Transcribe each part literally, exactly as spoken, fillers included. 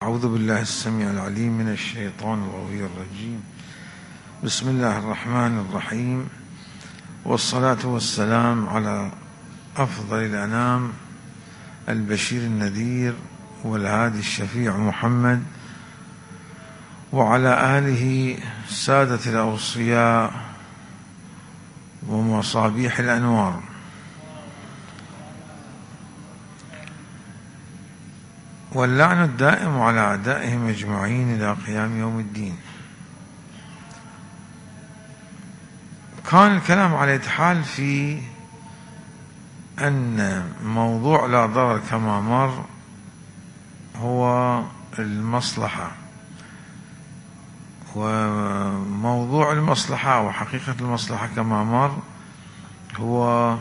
أعوذ بالله السميع العليم من الشيطان الغوي الرجيم. بسم الله الرحمن الرحيم، والصلاة والسلام على أفضل الأنام البشير النذير والهادي الشفيع محمد، وعلى آله سادة الأوصياء ومصابيح الأنوار. واللعن الدائم على أعدائهم أجمعين إلى قيام يوم الدين. كان الكلام على الإتحال في أن موضوع لا ضرر كما مر هو المصلحة، وموضوع المصلحة وحقيقة المصلحة كما مر هو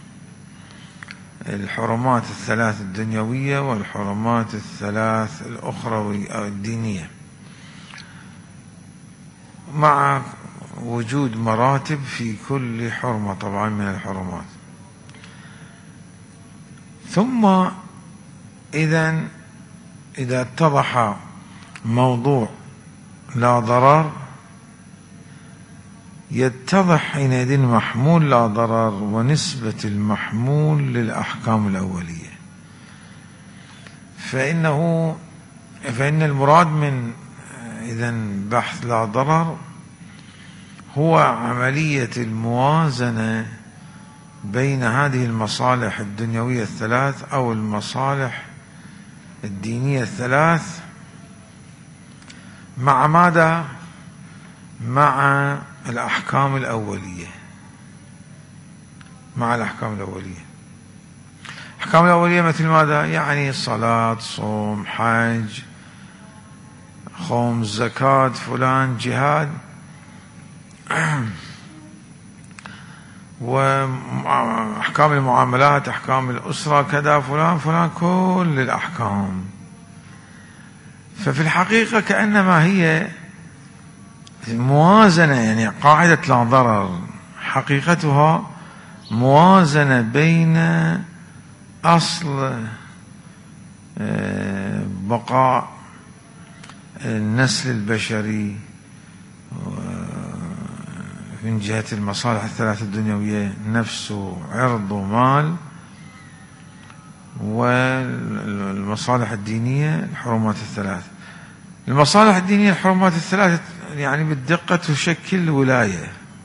الحرمات الثلاث الدنيوية والحرمات الثلاث الأخروية أو الدينية، مع وجود مراتب في كل حرمة طبعا من الحرمات. ثم إذن إذا اتضح موضوع لا ضرر يتضح حينئذ محمول لا ضرر ونسبة المحمول للأحكام الأولية. فإنه فإن المراد من إذن بحث لا ضرر هو عملية الموازنة بين هذه المصالح الدنيوية الثلاث أو المصالح الدينية الثلاث مع ماذا؟ مع الأحكام الأولية. مع الأحكام الأولية الأحكام الأولية مثل ماذا؟ يعني صلاة، صوم، حج، خمس، زكاة، فلان، جهاد، وأحكام المعاملات، أحكام الأسرة، كذا، فلان فلان، كل الأحكام. ففي الحقيقة كأنما هي موازنة، يعني قاعدة لا ضرر حقيقتها موازنة بين أصل بقاء النسل البشري من جهة المصالح الثلاث الدنيوية، نفس وعرض ومال، والمصالح الدينية الحرمات الثلاث. المصالح الدينية الحرمات الثلاث يعني بالدقة تشكل ولاية.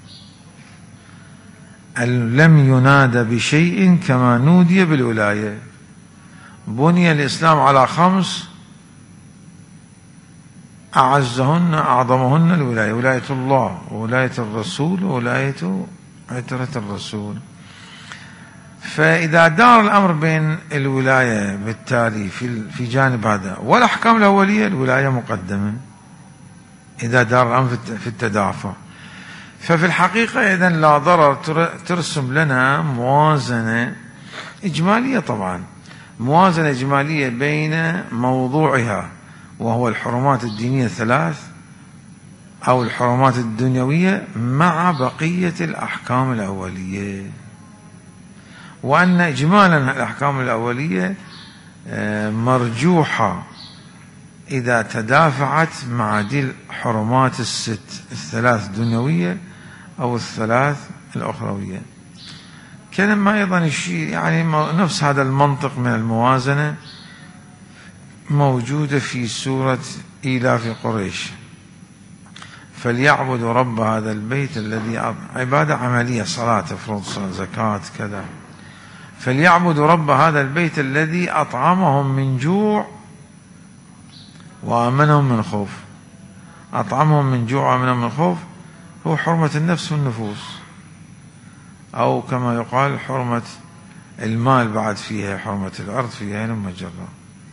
لم ينادى بشيء كما نودي بالولاية. بني الإسلام على خمس أعزهن أعظمهن الولاية: ولاية الله، وولاية الرسول، وولاية عترة الرسول. فإذا دار الأمر بين الولاية بالتالي في في جانب هذا والأحكام الأولية، الولاية مقدمة إذا دار الأمر في التدافع. ففي الحقيقة إذن لا ضرر ترسم لنا موازنة إجمالية، طبعا موازنة إجمالية بين موضوعها وهو الحرمات الدينية الثلاث أو الحرمات الدنيوية مع بقية الأحكام الأولية، وأن إجمالا الأحكام الأولية مرجوحة إذا تدافعت مع دي الحرمات الست الثلاث الدنيوية أو الثلاث الأخروية. كلمة أيضا الشيء يعني نفس هذا المنطق من الموازنة موجودة في سورة إيلاف قريش: فليعبدوا رب هذا البيت الذي، عبادة عملية، صلاة، تفرض، زكاة، كذا. فليعبدوا رب هذا البيت الذي أطعمهم من جوع وآمنهم من خوف. أطعمهم من جوع وآمنهم من خوف هو حرمة النفس والنفوس، أو كما يقال حرمة المال بعد فيها، حرمة الأرض فيها المجرة.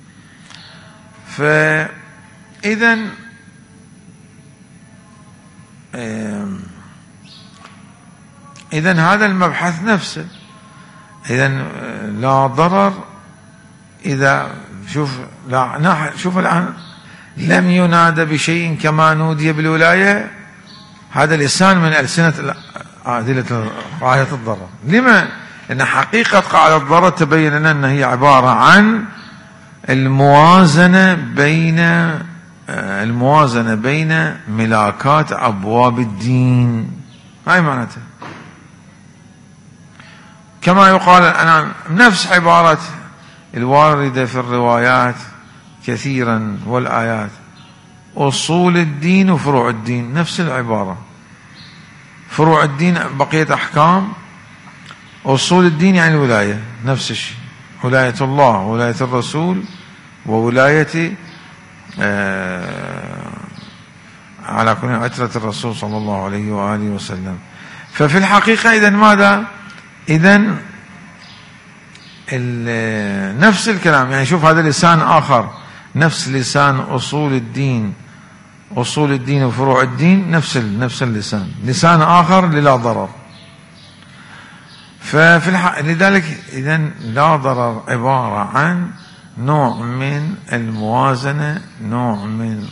فإذن إذن هذا المبحث نفسه. إذن لا ضرر إذا شوف لا شوف الآن لم ينادى بشيء كما نودي بالولاية. هذا لسان من ألسنة أدلة قاعدة الضرر. لما؟ لأن حقيقة قاعدة الضرر تبين لنا أن هي عبارة عن الموازنة بين الموازنة بين ملاكات أبواب الدين، هاي معناتها. كما يقال الآن نفس عبارة الواردة في الروايات كثيرا والآيات، أصول الدين وفروع الدين، نفس العبارة. فروع الدين بقية أحكام، أصول الدين يعني الولاية، نفس الشيء، ولاية الله وولاية الرسول وولاية آه على كل عترة الرسول صلى الله عليه وآله وسلم. ففي الحقيقة إذن ماذا؟ إذن نفس الكلام، يعني شوف هذا لسان آخر، نفس لسان أصول الدين، أصول الدين وفروع الدين نفس نفس اللسان، لسان آخر للا ضرر. ففي الحق لذلك إذن لا ضرر عبارة عن نوع من الموازنة، نوع من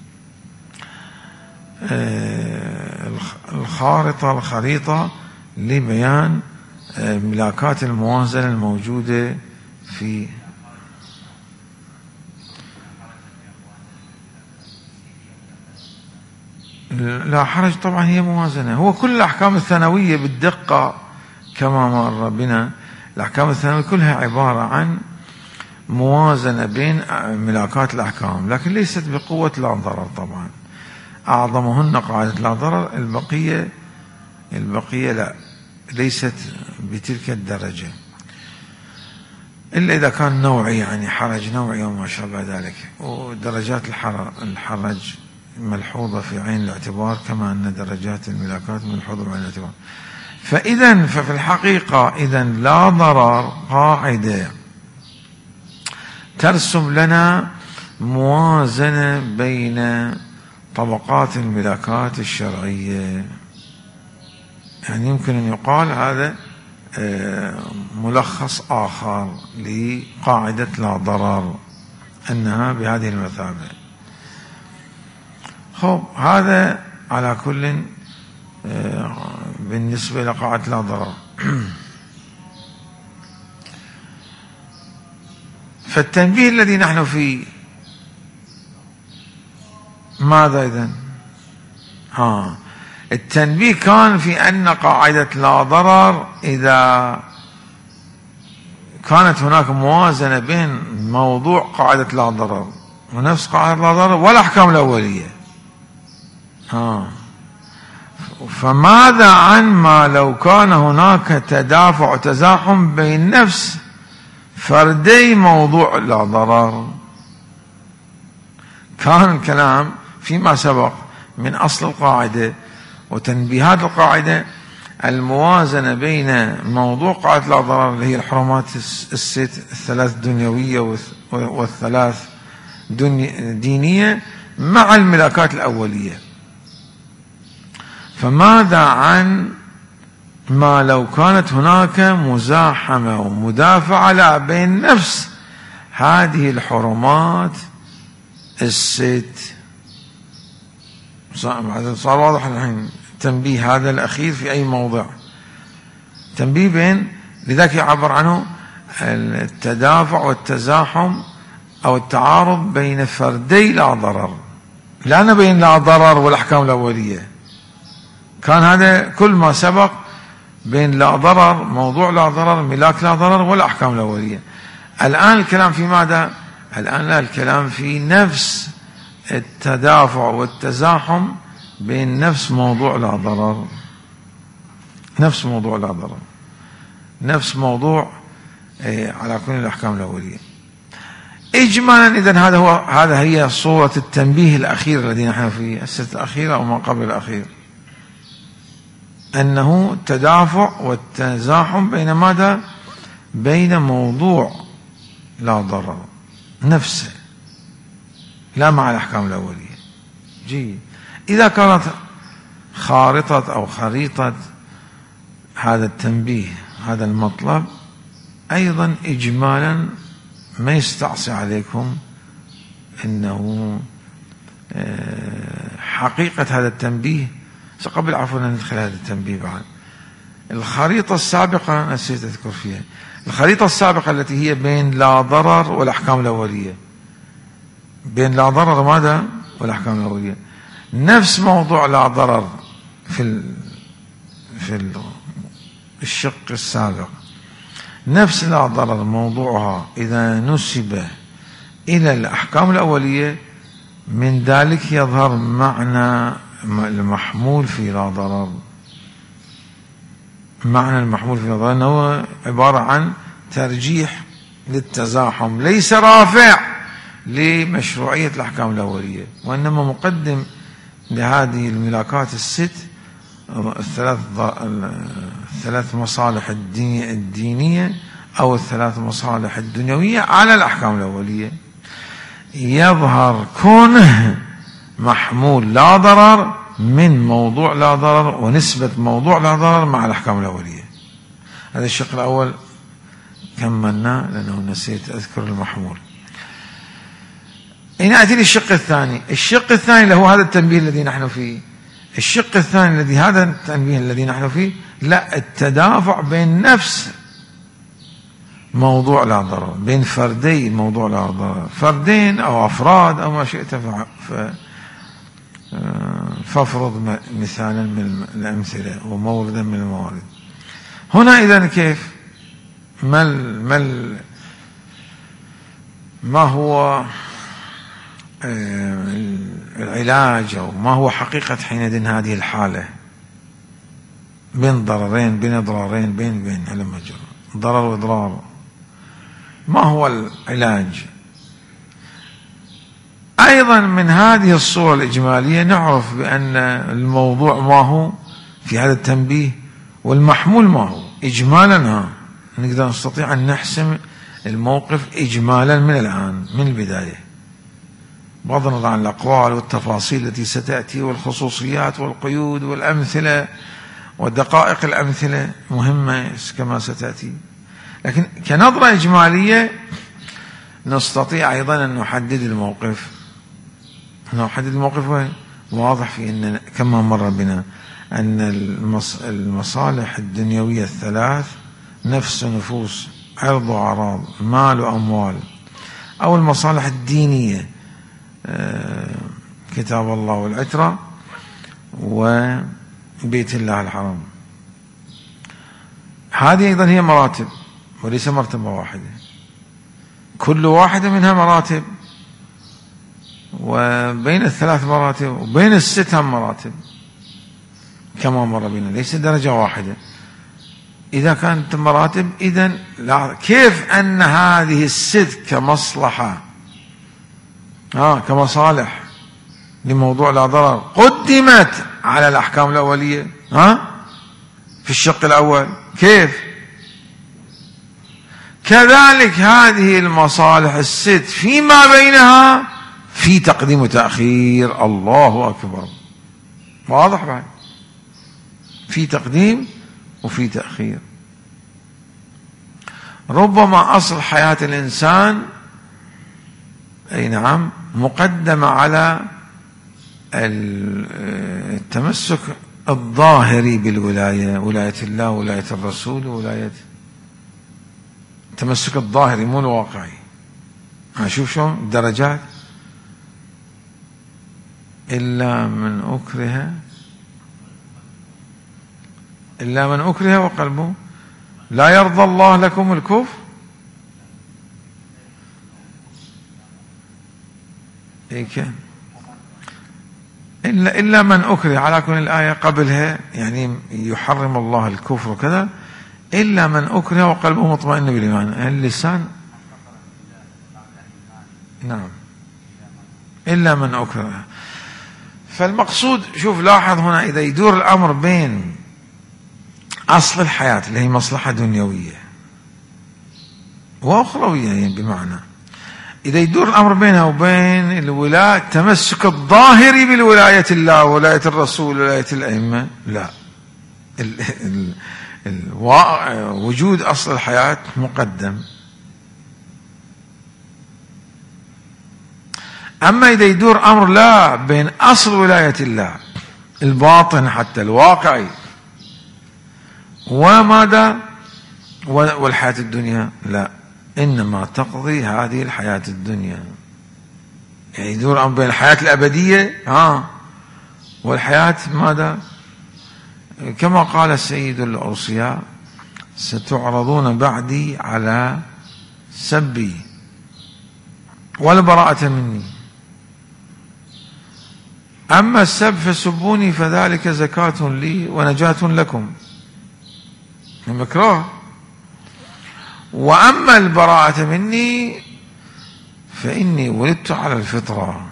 الخارطة الخريطة لبيان ملاكات الموازنة الموجودة في لا حرج. طبعا هي موازنة، هو كل الأحكام الثانوية بالدقة كما مر بنا، الأحكام الثانوية كلها عبارة عن موازنة بين ملاكات الأحكام، لكن ليست بقوة لا ضرر. طبعا أعظمهن قاعدة لا ضرر، البقية البقية لا، ليست بتلك الدرجة، إلا إذا كان نوعي، يعني حرج نوعي وما شابه ذلك. ودرجات الحرج ملحوظة في عين الاعتبار، كما أن درجات الملاكات ملحوظة بعين الاعتبار. فإذا ففي الحقيقة إذا لا ضرر قاعدة ترسم لنا موازنة بين طبقات الملاكات الشرعية. يعني يمكن أن يقال هذا ملخص آخر لقاعدة لا ضرر، أنها بهذه المثابة. خب هذا على كل بالنسبة لقاعدة لا ضرر. فالتنبيه الذي نحن فيه ماذا إذن؟ ها التنبيه كان في أن قاعدة لا ضرر إذا كانت هناك موازنة بين موضوع قاعدة لا ضرر ونفس قاعدة لا ضرر والأحكام الأولية، ها فماذا عن ما لو كان هناك تدافع وتزاحم بين نفس فردي موضوع لا ضرر؟ كان الكلام فيما سبق من أصل القاعدة وتنبيهات القاعدة الموازنة بين موضوع قاعدة لا ضرر اللي هي الحرمات الست الثلاث دنيوية والثلاث دينية مع الملاكات الأولية. فماذا عن ما لو كانت هناك مزاحمة ومدافعة لا بين نفس هذه الحرمات الست؟ صار واضح الحين تنبيه هذا الأخير في أي موضع، تنبيه بين، لذلك يعبر عنه التدافع والتزاحم أو التعارض بين فردي لا ضرر، لأن بين لا ضرر والأحكام الأولية كان هذا كل ما سبق بين لا ضرر، موضوع لا ضرر، ملاك لا ضرر والأحكام الأولية. الآن الكلام في ماذا؟ الآن لا، الكلام في نفس التدافع والتزاحم بين نفس موضوع لا ضرر، نفس موضوع لا ضرر، نفس موضوع إيه على كل الأحكام الأولية. إجمالا إذن هذا هو هذا هي صورة التنبيه الأخير الذي نحن فيه، السنة الأخيرة أو ما قبل الأخير، أنه تدافع والتزاحم بين ماذا؟ بين موضوع لا ضرر نفسه، لا مع الأحكام الأولية. جيد. إذا كانت خارطة أو خريطة هذا التنبيه هذا المطلب أيضا إجمالا ما يستعصي عليكم أنه حقيقة هذا التنبيه، قبل عفوا ندخل هذا التنبيه بعد، الخريطة السابقة نسيت أذكر فيها، الخريطة السابقة التي هي بين لا ضرر والأحكام الأولية، بين لا ضرر ماذا والأحكام الأولية، نفس موضوع لا ضرر في ال في الشق السابق، نفس لا ضرر موضوعها إذا نسب إلى الأحكام الأولية من ذلك يظهر معنى المحمول في لا ضرر. معنى المحمول في لا ضرر أنه عبارة عن ترجيح للتزاحم، ليس رافع لمشروعية الأحكام الأولية، وإنما مقدم لهذه الملاكات الست الثلاث الثلاث مصالح الدينية أو الثلاث مصالح الدنيوية على الأحكام الأولية. يظهر كونه محمول لا ضرر من موضوع لا ضرر ونسبة موضوع لا ضرر مع الأحكام الأولية. هذا الشق الأول كملناه لأنه نسيت أذكر المحمول. نأتي للشق الثاني. الشق الثاني اللي هو هذا التنبيه الذي نحن فيه. الشق الثاني الذي هذا التنبيه الذي نحن فيه لا التدافع بين نفس موضوع لا ضرر، بين فردي موضوع لا ضرر، فردين أو أفراد أو ما شئت فافرض مثالا من الأمثلة وموردا من الموارد. هنا إذن كيف ما ما ما هو العلاج أو ما هو حقيقة حينئذ هذه الحالة بين ضررين بين إضرارين بين بين هلما جرى ضرر وإضرار؟ ما هو العلاج؟ أيضا من هذه الصورة الإجمالية نعرف بأن الموضوع ما هو في هذا التنبيه والمحمول ما هو إجمالا. ها نقدر نستطيع أن نحسم الموقف إجمالا من الآن من البداية، بغض النظر عن الأقوال والتفاصيل التي ستأتي والخصوصيات والقيود والأمثلة ودقائق الأمثلة مهمة كما ستأتي، لكن كنظرة إجمالية نستطيع أيضا أن نحدد الموقف. نحدد الموقف واضح في أن كما مر بنا أن المصالح الدنيوية الثلاث نفس نفوس عرض وأعراض مال وأموال، أو المصالح الدينية كتاب الله والعترة وبيت الله الحرام، هذه أيضا هي مراتب وليس مرتبة واحدة، كل واحدة منها مراتب، وبين الثلاث مراتب وبين الست هم مراتب كما مر بنا، ليس درجة واحدة. إذا كانت مراتب إذن كيف أن هذه الست كمصلحة آه كمصالح لموضوع لا ضرر قدمت على الأحكام الأولية ها في الشق الأول، كيف؟ كذلك هذه المصالح الست فيما بينها في تقديم وتأخير. الله أكبر، واضح بعد، في تقديم وفي تأخير. ربما أصل حياة الإنسان أي نعم مقدمة على التمسك الظاهري بالولاية، ولاية الله ولاية الرسول ولاية التمسك الظاهري مو الواقعي. شوف شلون درجات. إلا من أكره إلا من أكره وقلبه لا يرضى الله لكم الكفر. إيه كان إلا إلا من أكره، على كل الآية قبلها يعني يحرم الله الكفر وكذا، إلا من أكره وقلبه مطمئن بالإيمان. اللسان نعم إلا من أكره. فالمقصود شوف لاحظ هنا إذا يدور الأمر بين أصل الحياة اللي هي مصلحة دنيوية وأخروية يعني بمعنى إذا يدور الأمر بينها وبين الولاية التمسك الظاهري بالولاية الله ولاية الرسول ولاية الأئمة، لا ال ال ال وجود أصل الحياة مقدم. أما إذا يدور أمر لا بين أصل ولاية الله الباطن حتى الواقعي وماذا والحياة الدنيا لا، إنما تقضي هذه الحياة الدنيا. يعني يدور بين الحياة الأبدية ها والحياة ماذا؟ كما قال السيد الأوصياء: ستعرضون بعدي على سبي والبراءة مني، أما السب فسبوني فذلك زكاة لي ونجاة لكم، مكروه. وأما البراءة مني فإني ولدت على الفطرة.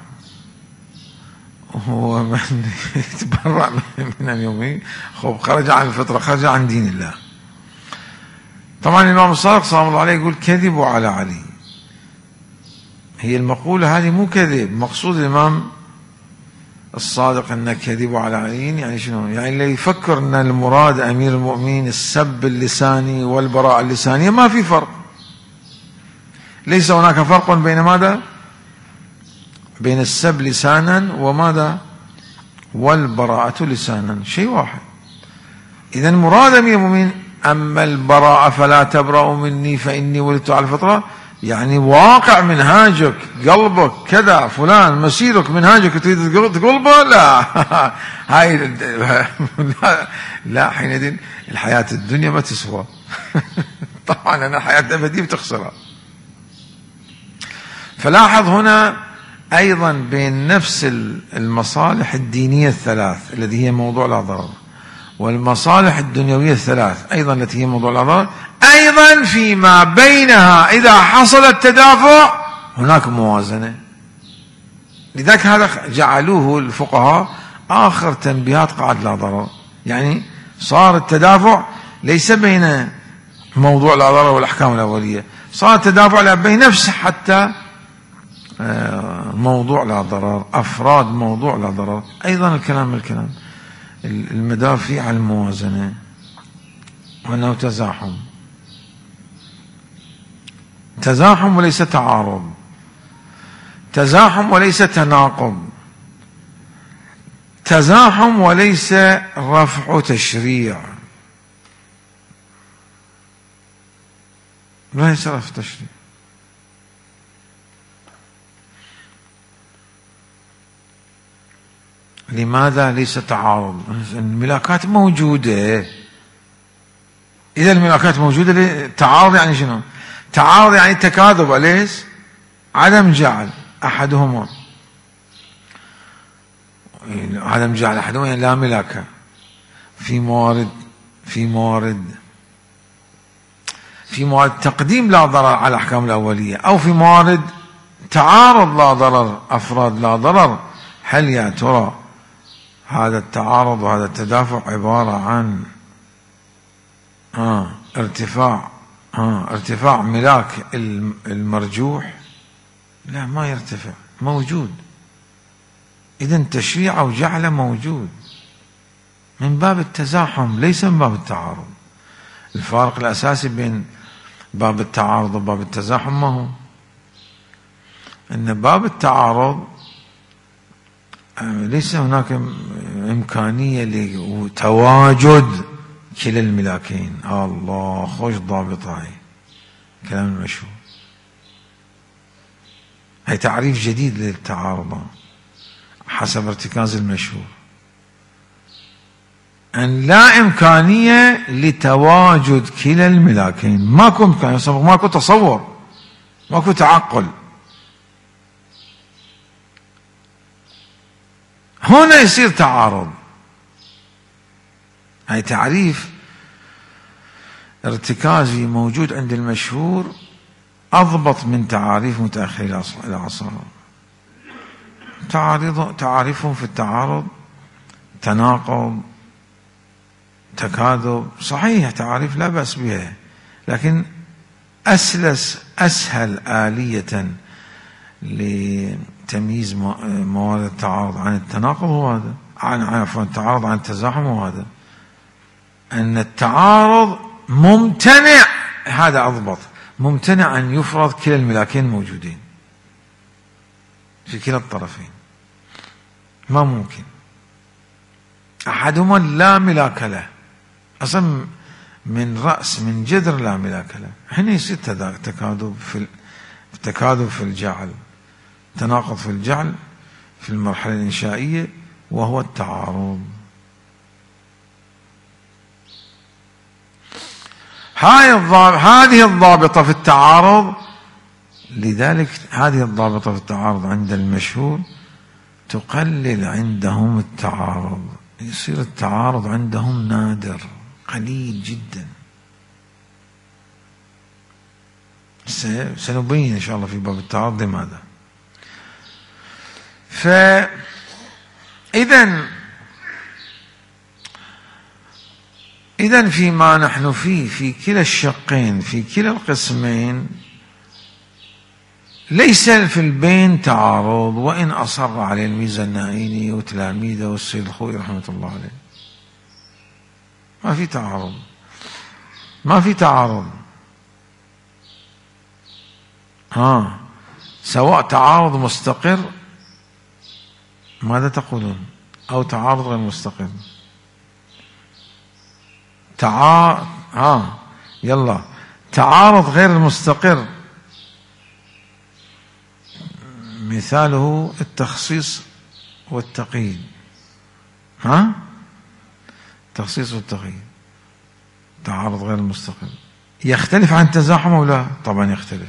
هو من يتبرع من اليومين خب خرج عن الفطرة، خرج عن دين الله. طبعا الإمام الصادق صلى الله عليه يقول: كذبوا على علي. هي المقولة هذه مو كذب، مقصود الإمام الصادق أن كذبوا على علي يعني شنو؟ يعني اللي يفكر أن المراد أمير المؤمنين السب اللساني والبراءة اللسانية، ما في فرق. ليس هناك فرق بين ماذا؟ بين السب لسانا وماذا؟ والبراءة لسانا، شيء واحد. إذا مراد أمير المؤمنين أما البراءة فلا تبرأوا مني فإني ولدت على الفطرة، يعني واقع منهاجك قلبك كذا فلان مسيرك منهاجك تريد تقلبه، لا هاي لا, لا حينئذ الحياة الدنيا ما تسوى. طبعا أنا الحياة الأبدية بتخسرها. فلاحظ هنا أيضا بين نفس المصالح الدينية الثلاث التي هي موضوع لا ضرر، والمصالح الدنيوية الثلاث أيضا التي هي موضوع لا ضرر، أيضا فيما بينها إذا حصل التدافع هناك موازنة. لذلك هذا جعلوه الفقهاء آخر تنبيهات قاعدة لا ضرر. يعني صار التدافع ليس بين موضوع لا ضرر والأحكام الأولية، صار التدافع بين نفس حتى موضوع لا ضرر، أفراد موضوع لا ضرر. أيضا الكلام الكلام المدافع على الموازنة، وأنه تزاحم تزاحم وليس تعارض، تزاحم وليس تناقض، تزاحم وليس رفع تشريع، ليس رفع تشريع. لماذا ليس تعارض؟ الملاكات موجودة. إذا الملاكات موجودة تعارض يعني شنو؟ تعارض يعني تكاذب، أليس؟ عدم جعل أحدهما، عدم جعل أحدهما يعني لا ملاكة في موارد في موارد في موارد تقديم لا ضرر على الأحكام الأولية، أو في موارد تعارض لا ضرر، أفراد لا ضرر. هل يا ترى هذا التعارض وهذا التدافع عبارة عن آه ارتفاع آه ارتفاع ملاك المرجوح؟ لا، ما يرتفع، موجود. إذن تشريع أو جعل موجود من باب التزاحم ليس من باب التعارض. الفارق الأساسي بين باب التعارض وباب التزاحم ما هو؟ أن باب التعارض ليس هناك إمكانية لتواجد كلا الملاكين. الله خوش ضابط، هاي كلام المشهور، هاي تعريف جديد للتعارض حسب ارتكاز المشهور، أن لا إمكانية لتواجد كلا الملاكين. ماكو إمكانية، ماكو تصور، ماكو تعقل. هنا يصير تعارض. هاي تعريف ارتكازي موجود عند المشهور أضبط من تعاريف متأخر العصر. تعارض تعاريفهم في التعارض تناقض، تكاذب، صحيح تعاريف لا بأس بها، لكن أسلس أسهل آلية لتمييز موارد التعارض عن التناقض هو هذا، عن عفوا التعارض عن التزاحم هو هذا، أن التعارض ممتنع، هذا أضبط، ممتنع أن يفرض كلا الملاكين موجودين في كلا الطرفين، ما ممكن. أحدهما لا ملاك له، أصلا من رأس من جذر لا ملاك له. هنا يصير تكاذب في تكاذب في الجعل، تناقض في الجعل في المرحلة الإنشائية، وهو التعارض. هاي الضابط هذه الضابطة في التعارض، لذلك هذه الضابطة في التعارض عند المشهور تقلل عندهم التعارض، يصير التعارض عندهم نادر قليل جدا. سنبين إن شاء الله في باب التعارض لماذا. فإذا إذا فيما نحن فيه في كلا الشقين في كلا القسمين ليس في البين تعارض، وإن أصر عليه الميزة النائيني وتلاميذه والسيد الخوئي رحمة الله عليه. ما في تعارض، ما في تعارض. ها سواء تعارض مستقر، ماذا تقولون؟ أو تعارض غير مستقر. تعا ها يلا تعارض غير المستقر مثاله التخصيص والتقييد. ها التخصيص والتقييد تعارض غير المستقر. يختلف عن التزاحم أو لا؟ طبعا يختلف.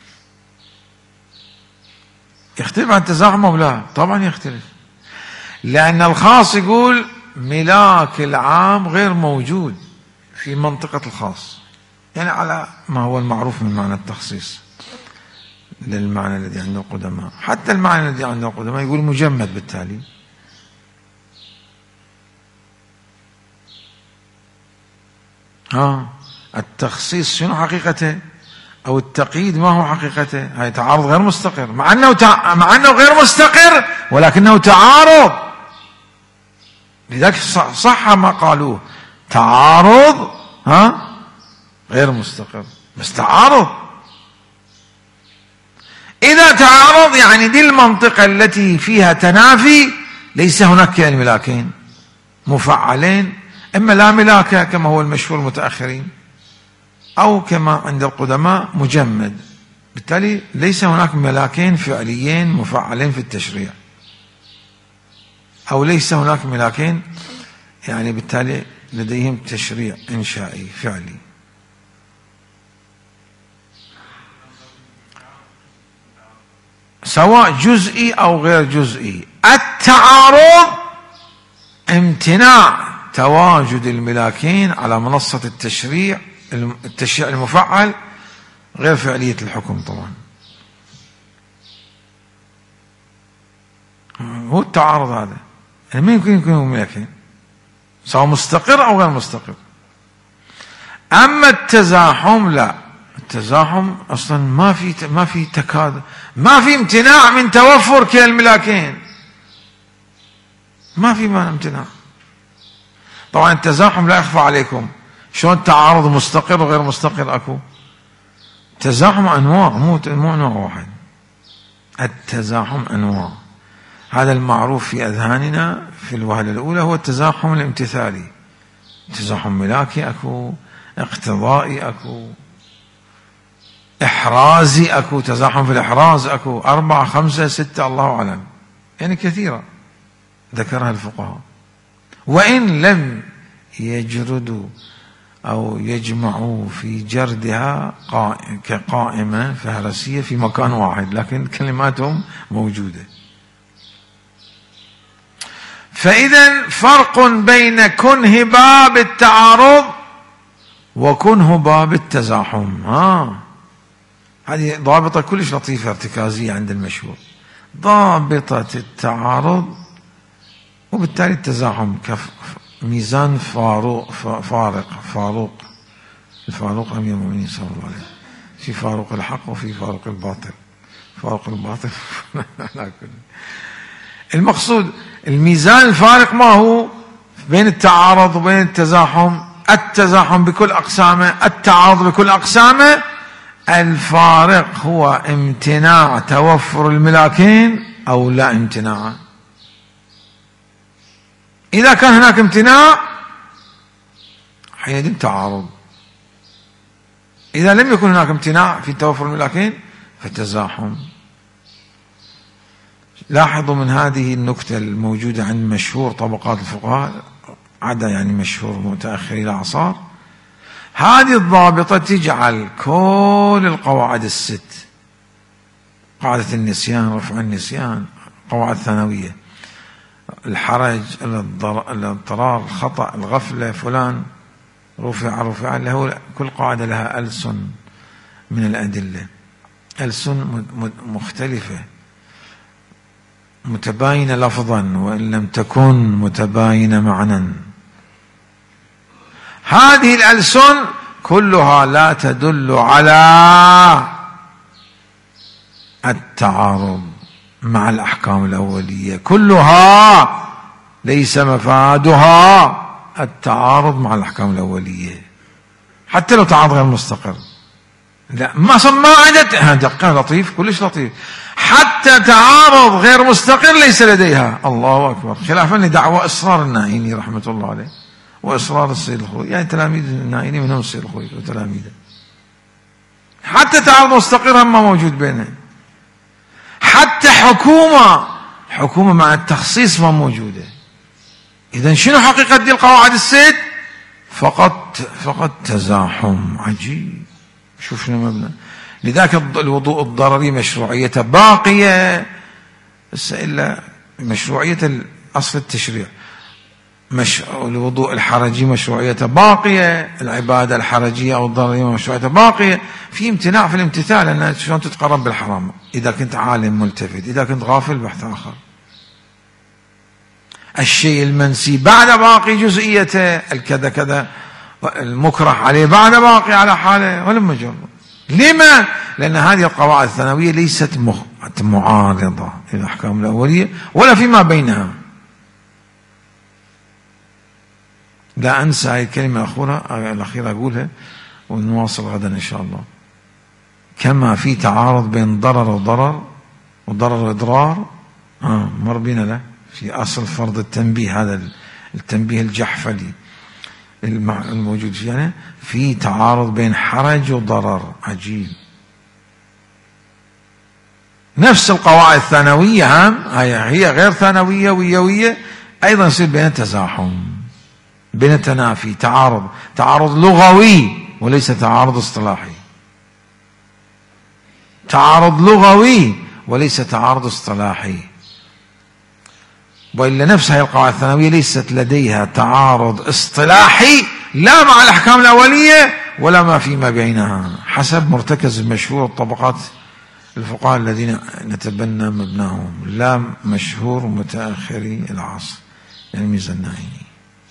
يختلف عن التزاحم أو لا؟ طبعا يختلف، لأن الخاص يقول ملاك العام غير موجود في منطقة الخاص، يعني على ما هو المعروف من معنى التخصيص للمعنى الذي عنده القدماء. حتى المعنى الذي عنده القدماء يقول مجمد. بالتالي ها التخصيص شنو حقيقته؟ أو التقييد ما هو حقيقته؟ هاي تعارض غير مستقر، مع أنه تع... مع أنه غير مستقر ولكنه تعارض. لذلك صح ما قالوه تعارض ها غير مستقر، بس تعارض. إذا تعارض يعني دي المنطقة التي فيها تنافي، ليس هناك كلا الملاكين مفعلين، إما لا ملاكة كما هو المشهور المتأخرين، أو كما عند القدماء مجمد. بالتالي ليس هناك ملاكين فعليين مفعلين في التشريع، أو ليس هناك ملاكين يعني بالتالي لديهم تشريع إنشائي فعلي. سواء جزئي أو غير جزئي. التعارض امتناع تواجد الملاكين على منصة التشريع التشريع المفعل غير فعلية الحكم. طبعا هو التعارض هذا، يعني ما يمكن يكونوا ملاكين سواء مستقر أو غير مستقر. أما التزاحم لا، التزاحم أصلا ما في ما في تكاد ما في امتناع من توفر كلا الملاكين، ما في ما امتناع. طبعا التزاحم لا يخفى عليكم، شلون التعارض مستقر وغير مستقر اكو؟ تزاحم انواع، مو مو نوع واحد. التزاحم انواع، هذا المعروف في اذهاننا في الوهله الاولى هو التزاحم الامتثالي. تزاحم ملاكي اكو، اقتضائي اكو، احرازي اكو، تزاحم في الاحراز اكو، اربعه خمسه سته الله اعلم، يعني كثيره ذكرها الفقهاء، وان لم يجردوا أو يجمعوا في جردها كقائمة فهرسية في مكان واحد، لكن كلماتهم موجودة. فإذا فرق بين كنه باب التعارض وكنه باب التزاحم. ها هذه ضابطة كلش لطيفة ارتكازية عند المشهور، ضابطة التعارض وبالتالي التزاحم كف ميزان فاروق فارق فاروق الفاروق أمير المؤمنين صلى الله عليه، في فاروق الحق وفي فاروق الباطل. فاروق الباطل المقصود الميزان الفارق ما هو بين التعارض وبين التزاحم؟ التزاحم بكل أقسامه، التعارض بكل أقسامه. الفارق هو امتناع توفر الملاكين أو لا امتناع. إذا كان هناك امتناع حينئذ تعارض، إذا لم يكن هناك امتناع في توفر الملاكين فتزاحم. لاحظوا من هذه النكتة الموجودة عند مشهور طبقات الفقهاء، عدا يعني مشهور متأخري الأعصار، هذه الضابطة تجعل كل القواعد الست، قاعدة النسيان، رفع النسيان، قواعد ثانوية، الحرج، الاضطرار، الخطأ، الغفلة، فلان رفع رفع، اللي هو كل قاعدة لها ألسن من الأدلة، ألسن مختلفة متباينة لفظا وإن لم تكن متباينة معنى. هذه الألسن كلها لا تدل على التعارض مع الأحكام الأولية، كلها ليس مفادها التعارض مع الأحكام الأولية، حتى لو تعارض غير مستقر. لا، ما ما عندها دقة، لطيف، كلش لطيف، حتى تعارض غير مستقر ليس لديها. الله أكبر. خلافا لدعوى إصرار النائيني رحمة الله عليه وإصرار السيد الخوي، يعني تلاميذ النائيني منهم السيد الخوي وتلاميذه، حتى تعارض مستقر ما موجود بينهم، حتى حكومة حكومة مع التخصيص ما موجودة. إذن شنو حقيقة دي القواعد الست؟ فقط فقط تزاحم عجيب. شوف شنو مبنى. لذلك الوضوء الضرري مشروعيته باقية، بس إلا مشروعية أصل التشريع. مش الوضوء الحرجي مشروعيته باقية، العبادة الحرجية أو الضررية مشروعيته باقية، في امتناع في الامتثال، لأن شلون تتقرب بالحرام إذا كنت عالم ملتفت، إذا كنت غافل بحث آخر. الشيء المنسي بعد باقي جزئيته، الكذا كذا المكره عليه بعد باقي على حاله ولم يجر. لما؟ لأن هذه القواعد الثانوية ليست معارضة للأحكام الأولية ولا فيما بينها. لا أنسى هذه الكلمة الأخيرة الأخيرة أقولها ونواصل غدا إن شاء الله. كما في تعارض بين ضرر وضرر وضرر وإضرار، آه مر بنا له في أصل فرض التنبيه، هذا التنبيه الجحفلي الموجود فيه، يعني في تعارض بين حرج وضرر عجيب. نفس القواعد الثانوية هم هي غير ثانوية ويوية أيضا يصير بين تزاحم، بين تنافي، تعارض، تعارض لغوي وليس تعارض اصطلاحي، تعارض لغوي وليس تعارض اصطلاحي. وإلا نفس هذه القواعد الثانوية ليست لديها تعارض اصطلاحي لا مع الأحكام الأولية ولا ما فيما بينها، حسب مرتكز المشهور الطبقات الفقهاء الذين نتبنى مبناهم، لا مشهور متأخري العصر يعني ميزان النائيني.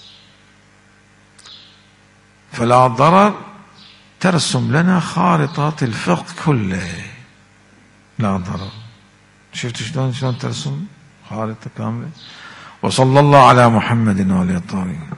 فلا ضرر ترسم لنا خارطة الفقه كله، لا ضرر. شفت شلون شلون ترسم خارطة كاملة. وصلى الله على محمد وآله الطاهرين.